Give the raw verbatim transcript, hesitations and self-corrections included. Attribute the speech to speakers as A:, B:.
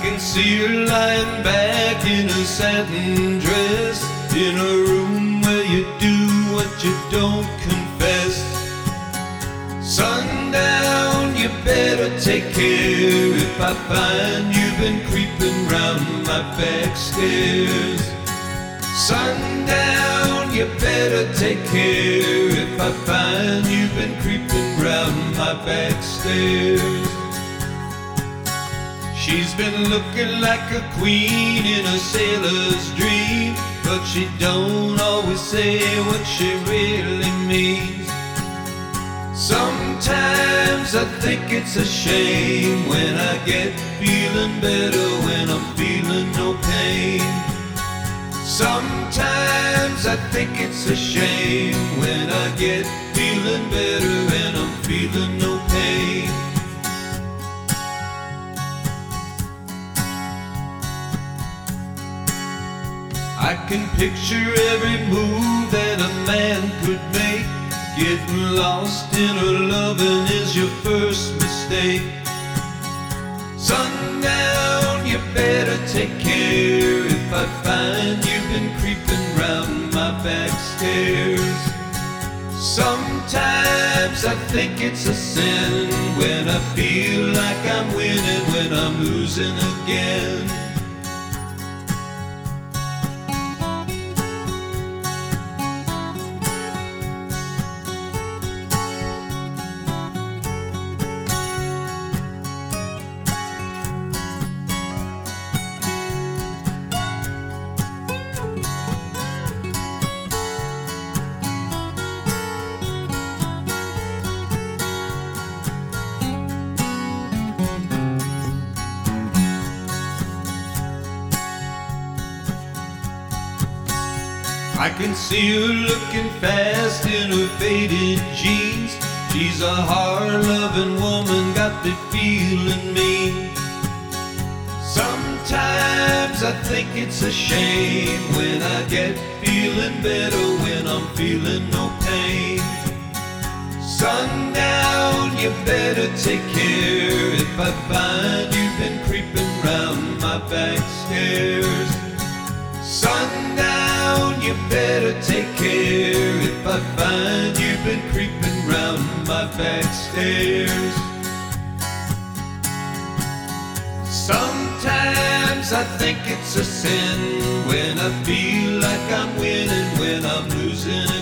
A: can see her lying back in a satin dress, in a room where you do what you don't confess. Sundown, you better take care if I find you've been creeping round my back stairs. Sundown, you better take care if I find you've been creeping round my back stairs. She's been looking like a queen in a sailor's dream, but she don't always say what she really means. Sometimes I think it's a shame when I get feeling better when I'm feeling no pain. Sometimes I think it's a shame when I get feeling better when I'm feeling no pain. I can picture every move that a man could make. Getting lost in her loving is your first mistake. Sundown, you better take care if I find you've been creeping round my back stairs. Sometimes I think it's a sin when I feel like I'm winning when I'm losing again. I can see her looking fast in her faded jeans. She's a hard-loving woman, got me feeling mean. Sometimes I think it's a shame when I get feeling better when I'm feeling no pain. Sundown, you better take care if I find you've been creeping round my back stairs. Sundown, you better take care if I find you've been creeping round my back stairs. Sometimes I think it's a sin when I feel like I'm winning when I'm losing